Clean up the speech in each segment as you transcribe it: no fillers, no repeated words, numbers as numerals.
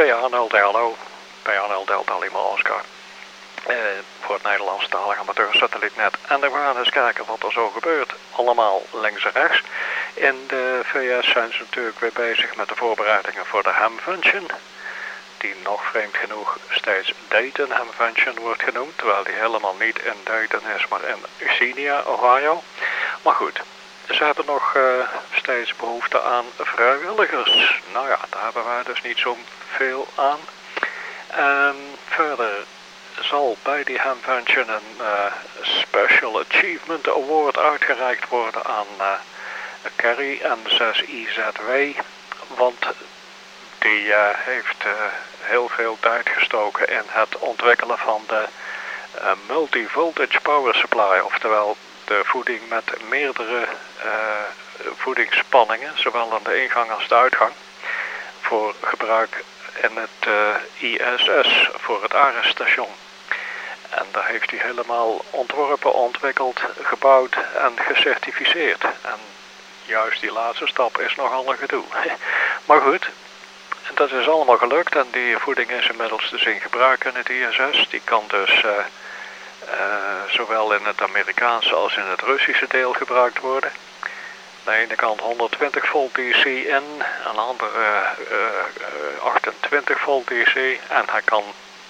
PA0 Delta, PA0 Delta Lima Oscar. Voor het Nederlandstalige amateursatellietnet. En dan gaan we eens kijken wat er zo gebeurt. Allemaal links en rechts. In de VS zijn ze natuurlijk weer bezig met de voorbereidingen voor de Ham-Function. Die nog vreemd genoeg steeds Dayton Ham-Function wordt genoemd. Terwijl die helemaal niet in Dayton is, maar in Xenia, Ohio. Maar goed, ze hebben nog steeds behoefte aan vrijwilligers. Nou ja, daar hebben wij dus niet zo veel aan. Verder zal bij die Ham-Function een Special Achievement Award uitgereikt worden aan Carrie M6IZW. Want die heeft heel veel tijd gestoken in het ontwikkelen van de multi-voltage power supply. Oftewel de voeding met meerdere voedingsspanningen, zowel aan de ingang als de uitgang. Voor gebruik in het ISS, voor het Ares-station. En daar heeft hij helemaal ontworpen, ontwikkeld, gebouwd en gecertificeerd. En juist die laatste stap is nogal een gedoe. Maar goed, dat is allemaal gelukt en die voeding is inmiddels dus in gebruik in het ISS. Die kan dus zowel in het Amerikaanse als in het Russische deel gebruikt worden. Aan de ene kant 120 volt DC in, aan de andere 28 volt DC. En hij kan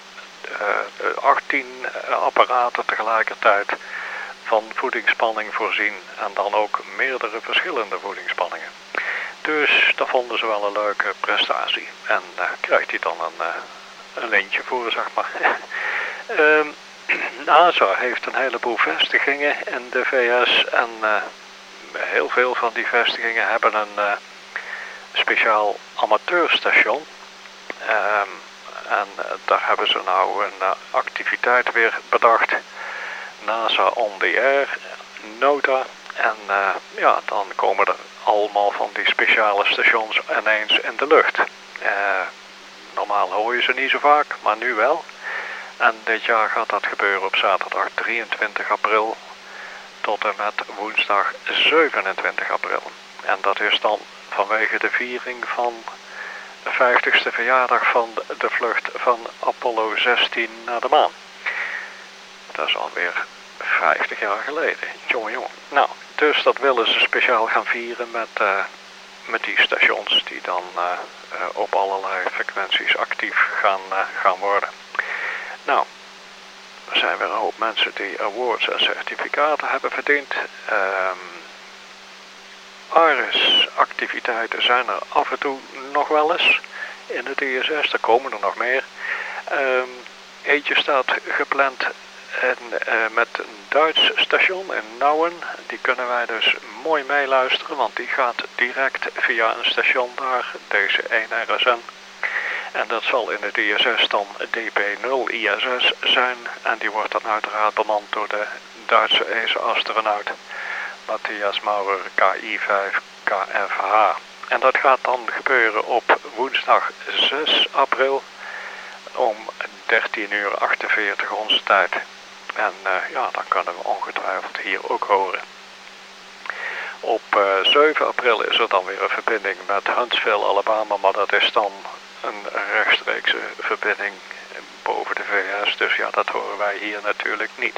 18 apparaten tegelijkertijd van voedingsspanning voorzien. En dan ook meerdere verschillende voedingsspanningen. Dus dat vonden ze wel een leuke prestatie. En krijgt hij dan een lintje voor, zeg maar. NASA heeft een heleboel vestigingen in de VS. En heel veel van die vestigingen hebben een speciaal amateurstation. En daar hebben ze nou een activiteit weer bedacht. NASA on the air, NOTA. En ja, dan komen er allemaal van die speciale stations ineens in de lucht. Normaal hoor je ze niet zo vaak, maar nu wel. En dit jaar gaat dat gebeuren op zaterdag 23 april tot en met woensdag 27 april. En dat is dan vanwege de viering van de 50ste verjaardag van de vlucht van Apollo 16 naar de maan. Dat is alweer 50 jaar geleden. Jongen. Nou, dus dat willen ze speciaal gaan vieren met die stations die dan op allerlei frequenties actief gaan worden. Nou, er zijn weer een hoop mensen die awards en certificaten hebben verdiend. ARIS-activiteiten zijn er af en toe nog wel eens in het ISS, er komen er nog meer. Eentje staat gepland met een Duits station in Nouwen. Die kunnen wij dus mooi meeluisteren, want die gaat direct via een station daar, deze 1 RSN. En dat zal in het ISS dan DP0 ISS zijn. En die wordt dan uiteraard bemand door de Duitse ESA-astronaut Matthias Maurer KI5 KFH. En dat gaat dan gebeuren op woensdag 6 april om 13:48 onze tijd. En ja, dan kunnen we ongetwijfeld hier ook horen. Op 7 april is er dan weer een verbinding met Huntsville, Alabama, maar dat is dan een rechtstreekse verbinding boven de VS. Dus ja, dat horen wij hier natuurlijk niet.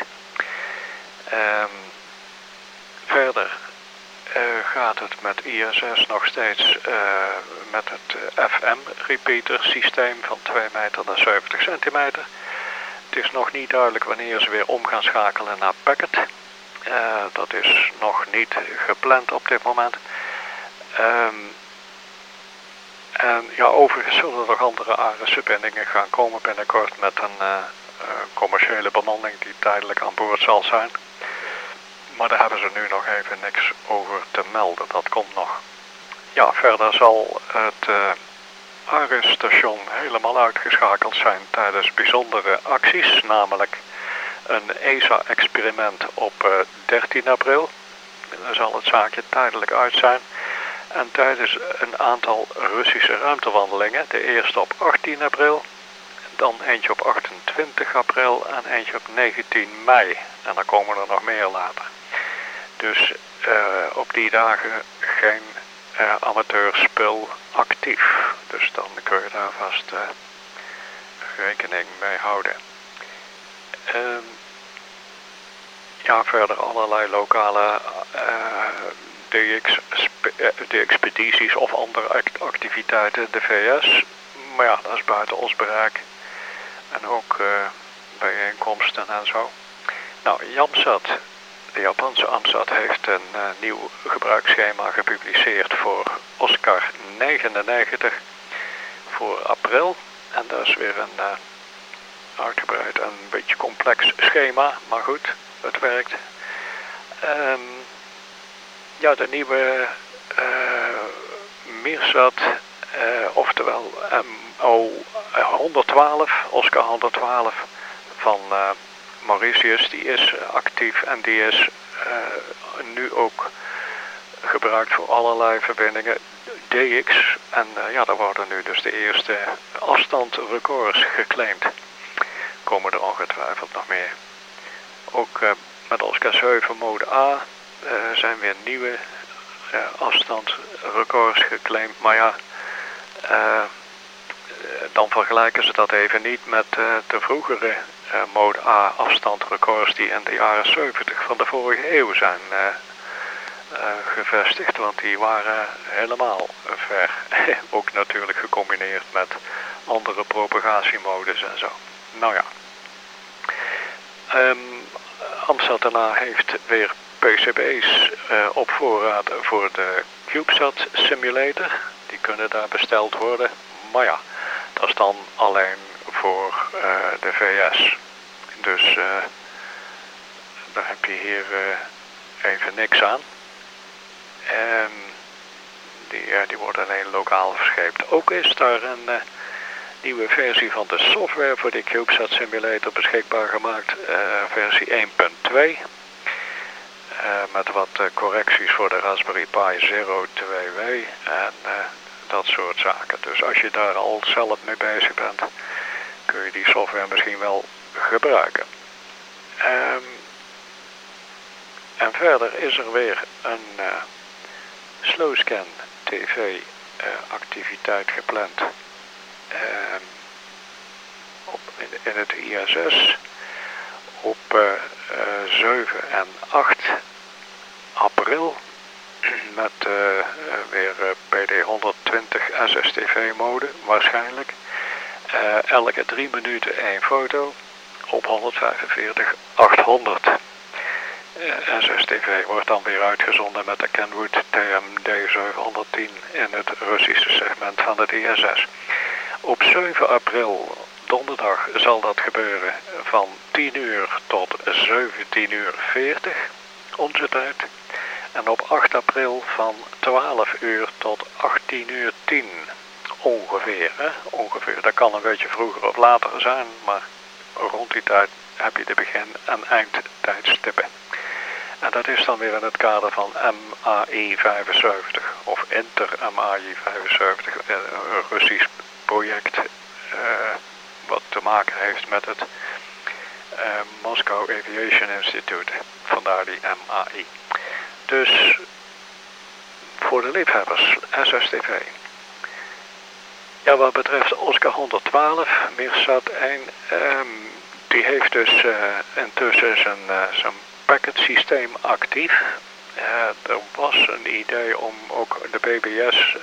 Verder gaat het met ISS nog steeds met het FM-repeater systeem van 2 meter naar 70 centimeter. Het is nog niet duidelijk wanneer ze weer om gaan schakelen naar packet. Dat is nog niet gepland op dit moment. En ja, overigens zullen er nog andere ARIS-verbindingen gaan komen binnenkort met een commerciële bemanning die tijdelijk aan boord zal zijn. Maar daar hebben ze nu nog even niks over te melden. Dat komt nog. Ja, verder zal het ARIS-station helemaal uitgeschakeld zijn tijdens bijzondere acties. Namelijk een ESA-experiment op 13 april. Dan zal het zaakje tijdelijk uit zijn. En tijdens een aantal Russische ruimtewandelingen. De eerste op 18 april. Dan eentje op 28 april en eentje op 19 mei. En dan komen er nog meer later. Dus op die dagen geen amateurspul actief. Dus dan kun je daar vast rekening mee houden. Verder allerlei lokale DX-expedities of andere activiteiten in de VS. Maar ja, dat is buiten ons bereik. En ook bijeenkomsten en zo. Nou, Jamsat, de Japanse AMSAT, heeft een nieuw gebruiksschema gepubliceerd voor Oscar 99 voor april. En dat is weer een uitgebreid en een beetje complex schema, maar goed, het werkt. De nieuwe Meersat, oftewel MO112, Oscar 112 van Mauritius, die is actief en die is nu ook gebruikt voor allerlei verbindingen DX. En daar worden nu dus de eerste afstandrecords geclaimd. Komen er ongetwijfeld nog meer. Ook met Oscar 7 mode A zijn weer nieuwe afstandsrecords geclaimd. Maar ja, dan vergelijken ze dat even niet met de vroegere mode A afstandrecords die in de jaren 70 van de vorige eeuw zijn gevestigd. Want die waren helemaal ver. Ook natuurlijk gecombineerd met andere propagatiemodes en zo. Nou ja. AMSAT daarna heeft weer PCB's op voorraad voor de CubeSat simulator. Die kunnen daar besteld worden. Maar ja, dat is dan alleen voor de VS. Dus daar heb je hier even niks aan. Die worden alleen lokaal verscheept. Ook is daar een nieuwe versie van de software voor de CubeSat simulator beschikbaar gemaakt. Versie 1.2. Met wat correcties voor de Raspberry Pi Zero 2W en dat soort zaken. Dus als je daar al zelf mee bezig bent, kun je die software misschien wel gebruiken. En verder is er weer een Slowscan TV activiteit gepland in het ISS op 7 en 8 april met weer PD120 SSTV mode waarschijnlijk. Elke 3 minuten 1 foto op 145-800. SSTV wordt dan weer uitgezonden met de Kenwood TMD710 in het Russische segment van het ISS. Op 7 april, donderdag, zal dat gebeuren van 10 uur tot 17 uur 40 onze tijd. En op 8 april van 12 uur tot 18 uur 10 ongeveer. Ongeveer, dat kan een beetje vroeger of later zijn, maar rond die tijd heb je de begin- en eindtijdstippen. En dat is dan weer in het kader van MAI 75 of Inter MAI 75, een Russisch project wat te maken heeft met het Moscow Aviation Institute, vandaar die MAI. Dus voor de liefhebbers, SSTV. Ja, wat betreft Oscar 112, Meersat 1, die heeft dus intussen zijn packet systeem actief. Er was een idee om ook de BBS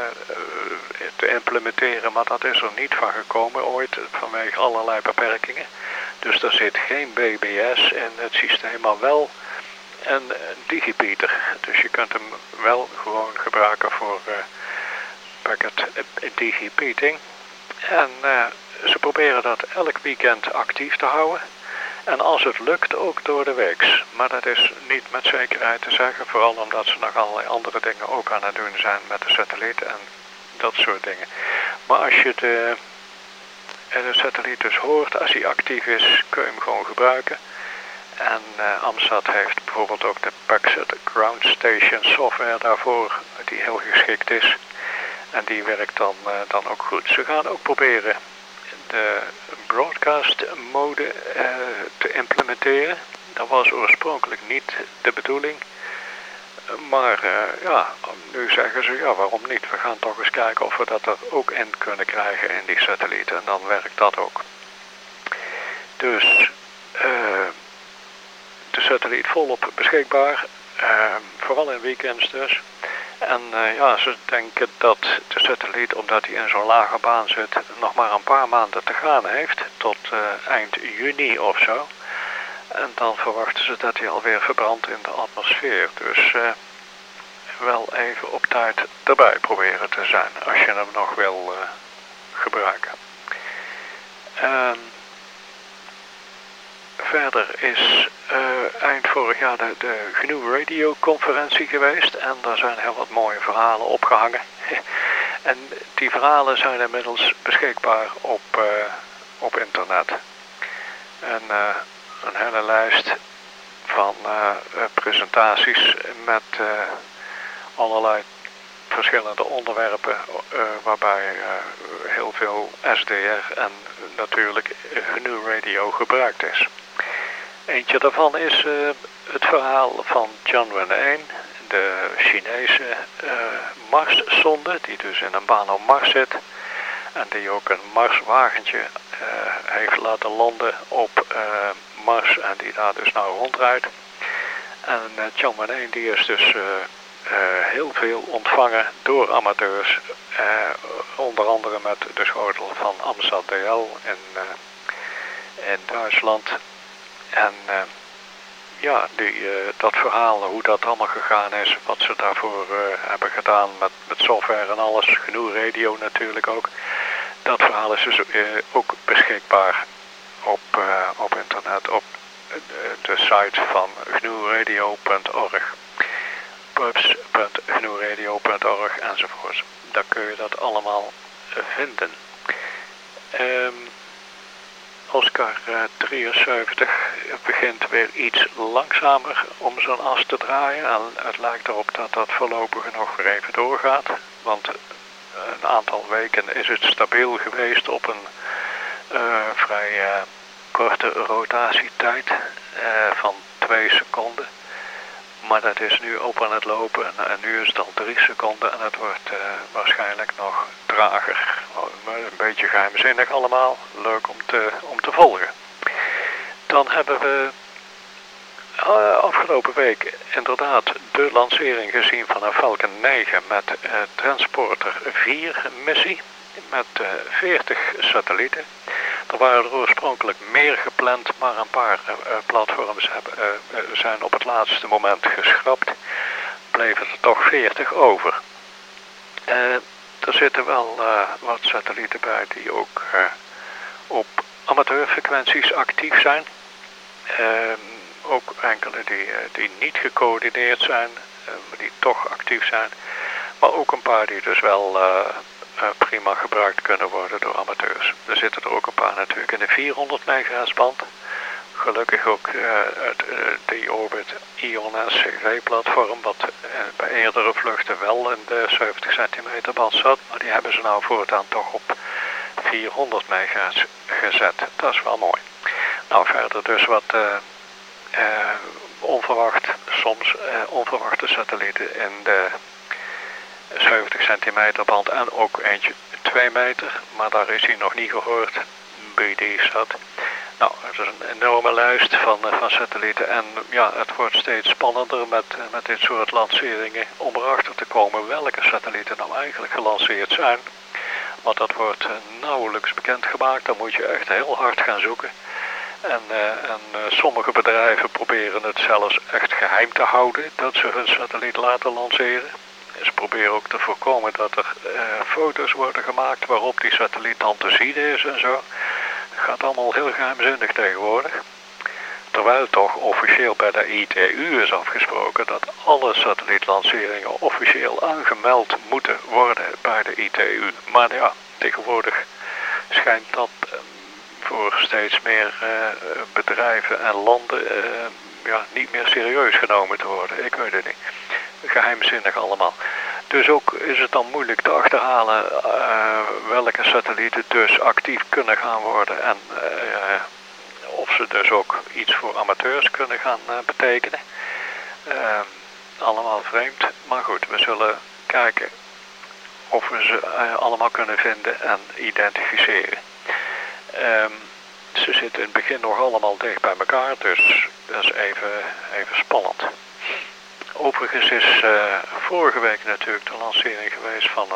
te implementeren, maar dat is er niet van gekomen ooit vanwege allerlei beperkingen. Dus er zit geen BBS in het systeem, maar wel een digipeater. Dus je kunt hem wel gewoon gebruiken voor packet digipeating. En ze proberen dat elk weekend actief te houden. En als het lukt, ook door de weeks. Maar dat is niet met zekerheid te zeggen. Vooral omdat ze nog allerlei andere dingen ook aan het doen zijn met de satelliet en dat soort dingen. Maar als je de satelliet dus hoort, als hij actief is, kun je hem gewoon gebruiken. En AMSAT heeft bijvoorbeeld ook de PACSAT Ground Station software daarvoor, die heel geschikt is. En die werkt dan ook goed. Ze gaan ook proberen de broadcast mode te implementeren. Dat was oorspronkelijk niet de bedoeling. Maar ja, nu zeggen ze, ja, waarom niet? We gaan toch eens kijken of we dat er ook in kunnen krijgen in die satellieten. En dan werkt dat ook. Dus de satelliet volop beschikbaar. Vooral in weekends dus. En ja, ze denken dat de satelliet, omdat hij in zo'n lage baan zit, nog maar een paar maanden te gaan heeft. Tot eind juni of zo. En dan verwachten ze dat hij alweer verbrandt in de atmosfeer. Dus wel even op tijd erbij proberen te zijn, als je hem nog wil gebruiken. Verder is eind vorig jaar de GNU Radio conferentie geweest en daar zijn heel wat mooie verhalen opgehangen. En die verhalen zijn inmiddels beschikbaar op internet. En een hele lijst van presentaties met allerlei verschillende onderwerpen waarbij heel veel SDR en natuurlijk GNU Radio gebruikt is. Eentje daarvan is het verhaal van Tianwen 1, de Chinese Marszonde, die dus in een baan op Mars zit en die ook een Marswagentje heeft laten landen op Mars en die daar dus nou rondrijdt. En Tianwen 1 die is dus heel veel ontvangen door amateurs, onder andere met de schotel van Amsat DL in Duitsland. En ja, dat verhaal, hoe dat allemaal gegaan is, wat ze daarvoor hebben gedaan met software en alles, GNU Radio natuurlijk ook. Dat verhaal is dus ook beschikbaar op internet, op de site van gnuradio.org. pubs.gnuradio.org enzovoort. Daar kun je dat allemaal vinden. Oscar 73 begint weer iets langzamer om zijn as te draaien. En het lijkt erop dat dat voorlopig nog weer even doorgaat. Want een aantal weken is het stabiel geweest op een vrij korte rotatietijd van 2 seconden. Maar dat is nu op aan het lopen en nu is het al 3 seconden en het wordt waarschijnlijk nog trager. Een beetje geheimzinnig allemaal, leuk om te volgen. Dan hebben we afgelopen week inderdaad de lancering gezien van een Falcon 9 met Transporter 4 missie met 40 satellieten. Er waren er oorspronkelijk meer gepland, maar een paar platforms zijn op het laatste moment geschrapt. Bleven er toch 40 over. Er zitten wel wat satellieten bij die ook op amateurfrequenties actief zijn. Ook enkele die niet gecoördineerd zijn, maar die toch actief zijn. Maar ook een paar die dus wel prima gebruikt kunnen worden door amateurs. Er zitten er ook een paar natuurlijk in de 400 MHz band. Gelukkig ook de Orbit IONS CV platform, wat bij eerdere vluchten wel in de 70 centimeter band zat. Maar die hebben ze nou voortaan toch op 400 MHz gezet. Dat is wel mooi. Nou, verder dus wat soms onverwachte satellieten in de 70 centimeter band en ook eentje 2 meter, maar daar is hij nog niet gehoord. BD-sat. Nou, het is een enorme lijst van satellieten en ja, het wordt steeds spannender met dit soort lanceringen om erachter te komen welke satellieten nou eigenlijk gelanceerd zijn. Want dat wordt nauwelijks bekendgemaakt, dan moet je echt heel hard gaan zoeken. En sommige bedrijven proberen het zelfs echt geheim te houden dat ze hun satelliet laten lanceren. Ze proberen ook te voorkomen dat er foto's worden gemaakt waarop die satelliet dan te zien is en zo. Het gaat allemaal heel geheimzinnig tegenwoordig. Terwijl toch officieel bij de ITU is afgesproken dat alle satellietlanceringen officieel aangemeld moeten worden bij de ITU. Maar ja, tegenwoordig schijnt dat voor steeds meer bedrijven en landen niet meer serieus genomen te worden. Ik weet het niet. Geheimzinnig allemaal. Dus ook is het dan moeilijk te achterhalen welke satellieten dus actief kunnen gaan worden en of ze dus ook iets voor amateurs kunnen gaan betekenen. allemaal vreemd. Maar goed, we zullen kijken of we ze allemaal kunnen vinden en identificeren. Ze zitten in het begin nog allemaal dicht bij elkaar, dus dat is even spannend. Overigens is vorige week natuurlijk de lancering geweest van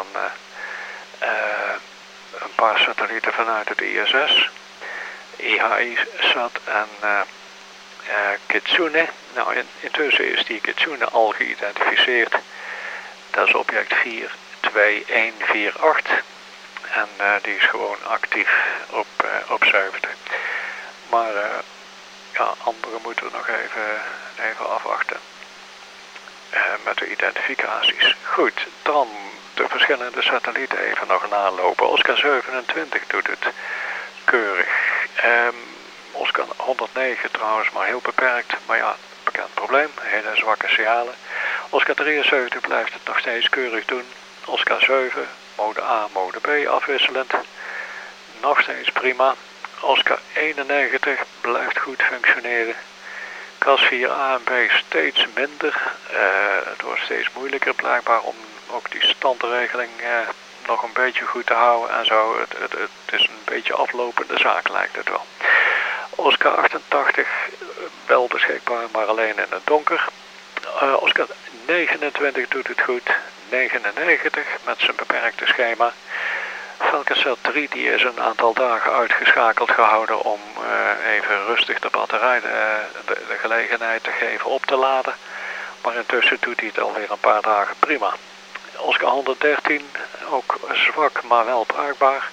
een paar satellieten vanuit het ISS. IHI-SAT en Kitsune. Nou, intussen is die Kitsune al geïdentificeerd. Dat is object 42148. En die is gewoon actief op 70. Maar andere moeten we nog even afwachten. Met de identificaties. Goed, dan de verschillende satellieten even nog nalopen. Oscar 27 doet het keurig. Oscar 109 trouwens, maar heel beperkt. Maar ja, bekend probleem. Hele zwakke signalen. Oscar 73 blijft het nog steeds keurig doen. Oscar 7, mode A, mode B afwisselend. Nog steeds prima. Oscar 91 blijft goed functioneren. CAS 4A en B steeds minder. Het wordt steeds moeilijker blijkbaar om ook die standregeling nog een beetje goed te houden en zo. Het is een beetje aflopende zaak lijkt het wel. Oscar 88 wel beschikbaar, maar alleen in het donker. Oscar 29 doet het goed. 99 met zijn beperkte schema. Falconsat 3 die is een aantal dagen uitgeschakeld gehouden om even rustig de batterij de gelegenheid te geven op te laden. Maar intussen doet hij het alweer een paar dagen prima. Oscar 113 ook zwak maar wel bruikbaar.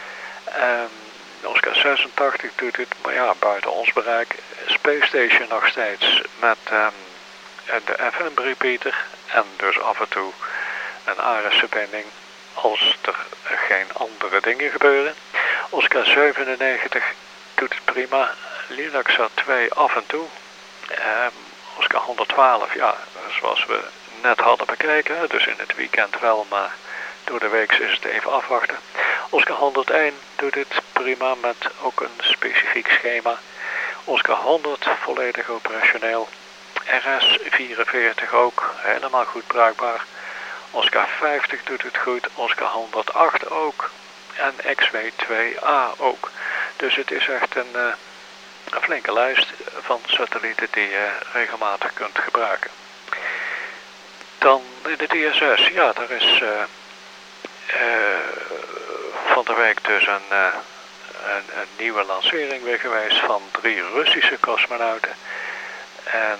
Oscar 86 doet het, maar ja, buiten ons bereik. Space Station nog steeds met de FM repeater en dus af en toe een ARIS-verbinding als er geen andere dingen gebeuren. Oscar 97 doet het prima. Linuxat 2 af en toe. Oscar 112, ja, zoals we net hadden bekeken, dus in het weekend wel, maar door de week is het even afwachten. Oscar 101 doet het prima met ook een specifiek schema. Oscar 100 volledig operationeel. RS 44 ook helemaal goed bruikbaar. Oscar 50 doet het goed, Oscar 108 ook en XW2A ook. Dus het is echt een flinke lijst van satellieten die je regelmatig kunt gebruiken. Dan in het ISS, ja, daar is van de week dus een nieuwe lancering weer geweest van 3 Russische cosmonauten. En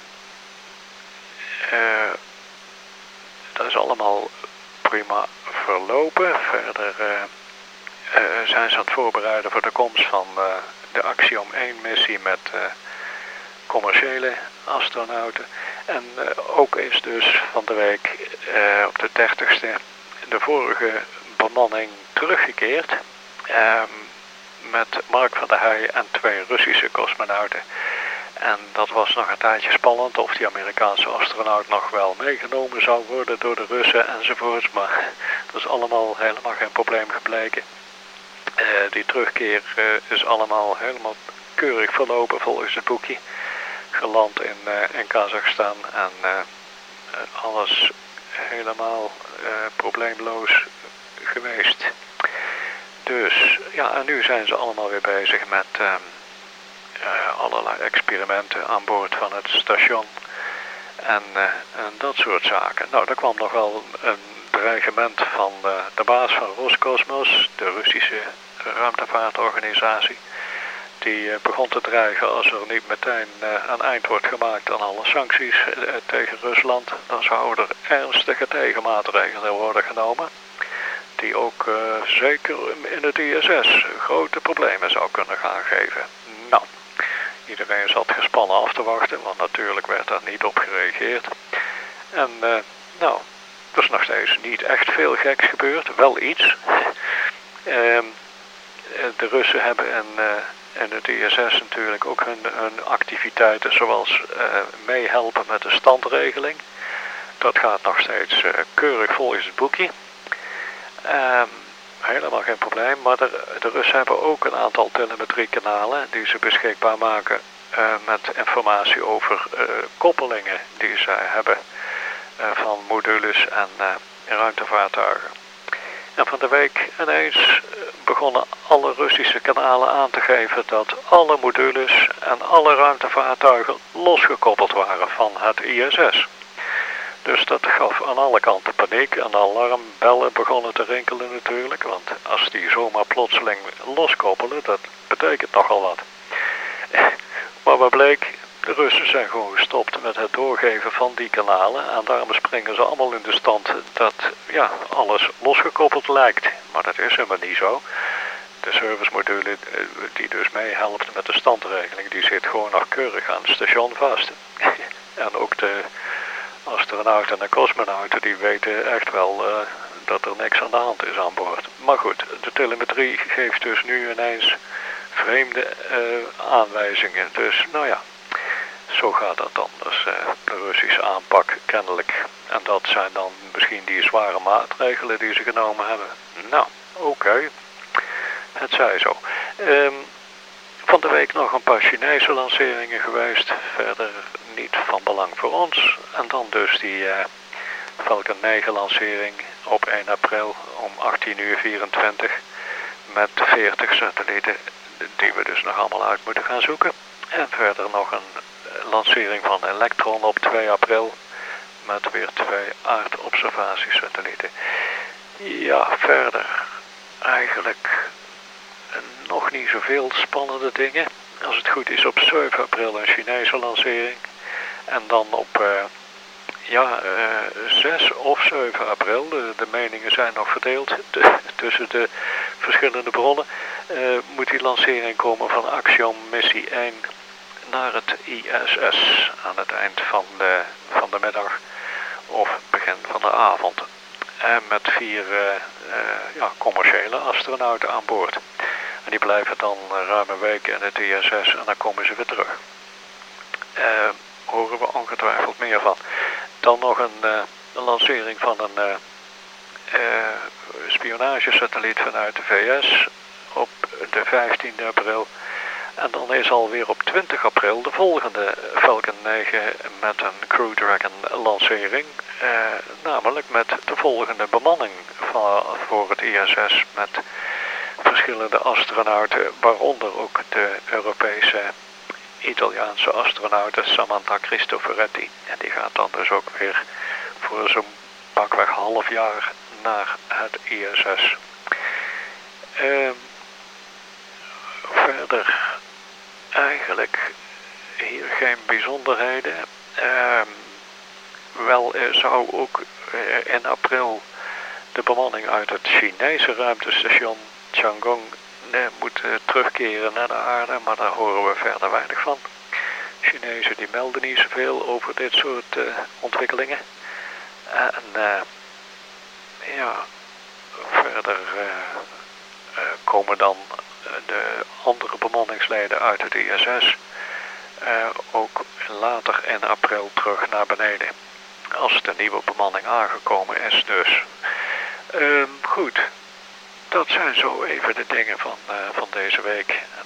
dat is allemaal prima verlopen. Verder zijn ze aan het voorbereiden voor de komst van de Axiom 1 missie met commerciële astronauten. En ook is dus van de week op de 30ste de vorige bemanning teruggekeerd. Met Mark van der Heij en 2 Russische cosmonauten. En dat was nog een tijdje spannend of die Amerikaanse astronaut nog wel meegenomen zou worden door de Russen enzovoorts. Maar dat is allemaal helemaal geen probleem gebleken. Die terugkeer is allemaal helemaal keurig verlopen volgens het boekje. Geland in Kazachstan en alles helemaal probleemloos geweest. Dus ja, en nu zijn ze allemaal weer bezig met allerlei experimenten aan boord van het station en dat soort zaken. Nou, er kwam nog wel een dreigement van de baas van Roscosmos, de Russische ruimtevaartorganisatie. Die begon te dreigen als er niet meteen een eind wordt gemaakt aan alle sancties tegen Rusland. Dan zouden er ernstige tegenmaatregelen worden genomen. Die ook zeker in het ISS grote problemen zou kunnen gaan geven. Nou, iedereen zat gespannen af te wachten, want natuurlijk werd daar niet op gereageerd. En nou, er is nog steeds niet echt veel geks gebeurd, wel iets. De Russen hebben in het ISS natuurlijk ook hun activiteiten zoals meehelpen met de standregeling. Dat gaat nog steeds keurig volgens het boekje. Helemaal geen probleem, maar de Russen hebben ook een aantal telemetriekanalen die ze beschikbaar maken met informatie over koppelingen die zij hebben van modules en ruimtevaartuigen. En van de week ineens begonnen alle Russische kanalen aan te geven dat alle modules en alle ruimtevaartuigen losgekoppeld waren van het ISS. Dus dat gaf aan alle kanten paniek en alarmbellen begonnen te rinkelen natuurlijk, want als die zomaar plotseling loskoppelen, dat betekent nogal wat. Maar wat bleek, de Russen zijn gewoon gestopt met het doorgeven van die kanalen en daarom springen ze allemaal in de stand dat alles losgekoppeld lijkt. Maar dat is helemaal niet zo. De servicemodule die dus meehelpt met de standregeling, die zit gewoon nog keurig aan het station vast. En ook de astronauten en cosmonauten die weten echt wel dat er niks aan de hand is aan boord. Maar goed, de telemetrie geeft dus nu ineens vreemde aanwijzingen. Dus nou ja, zo gaat dat dan. Dus de Russische aanpak kennelijk. En dat zijn dan misschien die zware maatregelen die ze genomen hebben. Nou, oké. Het zij zo. Van de week nog een paar Chinese lanceringen geweest. Verder niet van belang voor ons. En dan dus die Falcon 9 lancering op 1 april om 18:24 met 40 satellieten die we dus nog allemaal uit moeten gaan zoeken. En verder nog een lancering van Electron op 2 april met weer 2 aardobservatiesatellieten. Ja, verder eigenlijk nog niet zoveel spannende dingen. Als het goed is op 7 april een Chinese lancering. En dan op 6 of 7 april, de meningen zijn nog verdeeld tussen de verschillende bronnen, moet die lancering komen van Axiom missie 1 naar het ISS aan het eind van de middag of begin van de avond. En met 4 commerciële astronauten aan boord. En die blijven dan ruim een week in het ISS en dan komen ze weer terug. Horen we ongetwijfeld meer van. Dan nog een lancering van een spionagesatelliet vanuit de VS op de 15e april. En dan is alweer op 20 april de volgende Falcon 9 met een Crew Dragon lancering. Namelijk met de volgende bemanning voor het ISS met verschillende astronauten, waaronder ook de Europese Italiaanse astronauten Samantha Cristoforetti. En die gaat dan dus ook weer voor zo'n pakweg half jaar naar het ISS. Verder eigenlijk hier geen bijzonderheden. Wel zou ook in april de bemanning uit het Chinese ruimtestation Tiangong moeten terugkeren naar de aarde, maar daar horen we verder weinig van. Chinezen die melden niet zoveel over dit soort ontwikkelingen. En verder komen dan de andere bemanningsleden uit het ISS ook later in april terug naar beneden. Als de nieuwe bemanning aangekomen is dus. Goed, dat zijn zo even de dingen van deze week. En